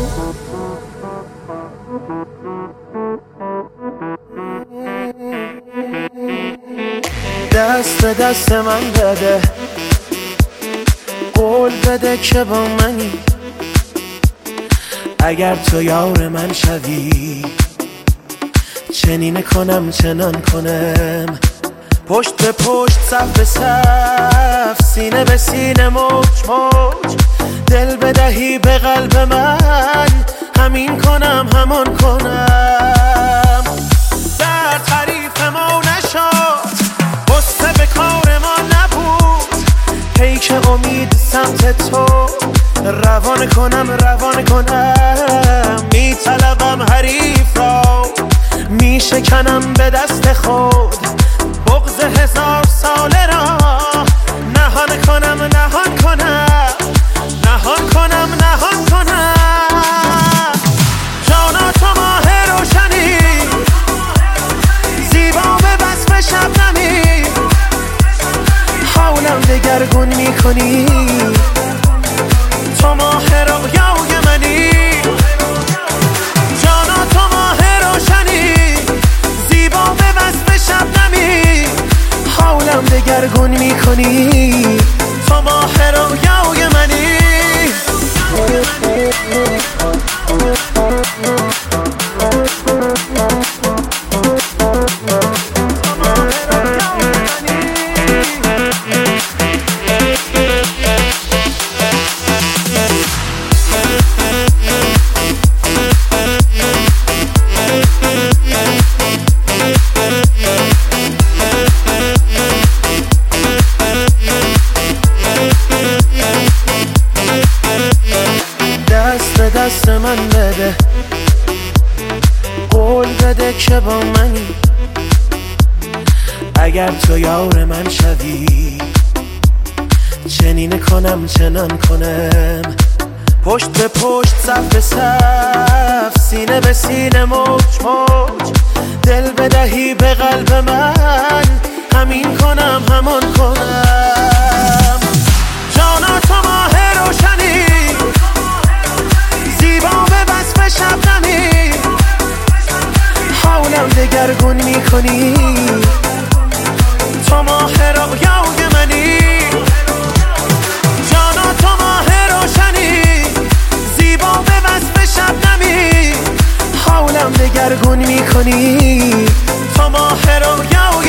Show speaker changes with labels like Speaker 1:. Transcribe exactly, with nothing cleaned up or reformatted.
Speaker 1: دست به دست من بده، قول بده که با منی. اگر تو یار من شوی، چنین کنم چنان کنم. پشت به پشت، صف به صف، سینه به سینه، موج موج. دل بدهی به قلب من، همین کنم همان کنم. در تعریف ما نشد، غصه به کار ما نبود. پیک امید سمت تو، روان کنم روان کنم. میطلبم حریف را، میشکنم به دست خود. بغض هزار ساله را نهان کنم نهان کنم نهان کنم نهان کنم. جانا تو ماه روشنی، زیبا به وصف شبنمی. حالم دگرگون میکنی، تو ماه رویای منی. جانا تو ماه روشنی، زیبا به وصف شبنمی. حالم دگرگون میکنی، تو ماه رویای منی. دست من بده، قول بده که با منی. اگر تو یار من شوی، چنین کنم چنان کنم. پشت به پشت، صف به صف، سینه به سینه، موج موج. دل بدهی به قلب من، همین کنم همان کنم. جانا تو ماه روشنی، زیبا به وصف شبنمی. حالم دگرگون میکنی، تو ماه رویای منی. جانا تو ماه روشنی، زیبا به وصف شبنمی. حالم دگرگون میکنی، تو ماه رویای